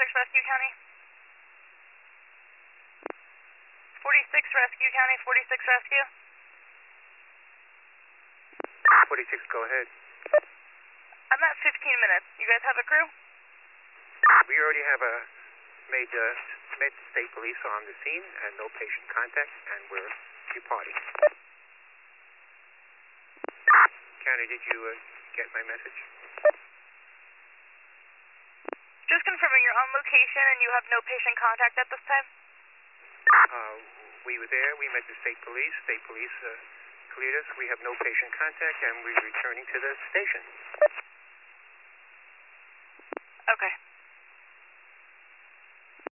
Rescue County. 46 Rescue County, 46 Rescue. 46, go ahead. I'm at 15 minutes. You guys have a crew? We already have made state police on the scene and no patient contact, and we're departing. County, did you get my message? Just confirming you're on location and you have no patient contact at this time? We were there. We met the state police. State police cleared us. We have no patient contact, and we're returning to the station. Okay.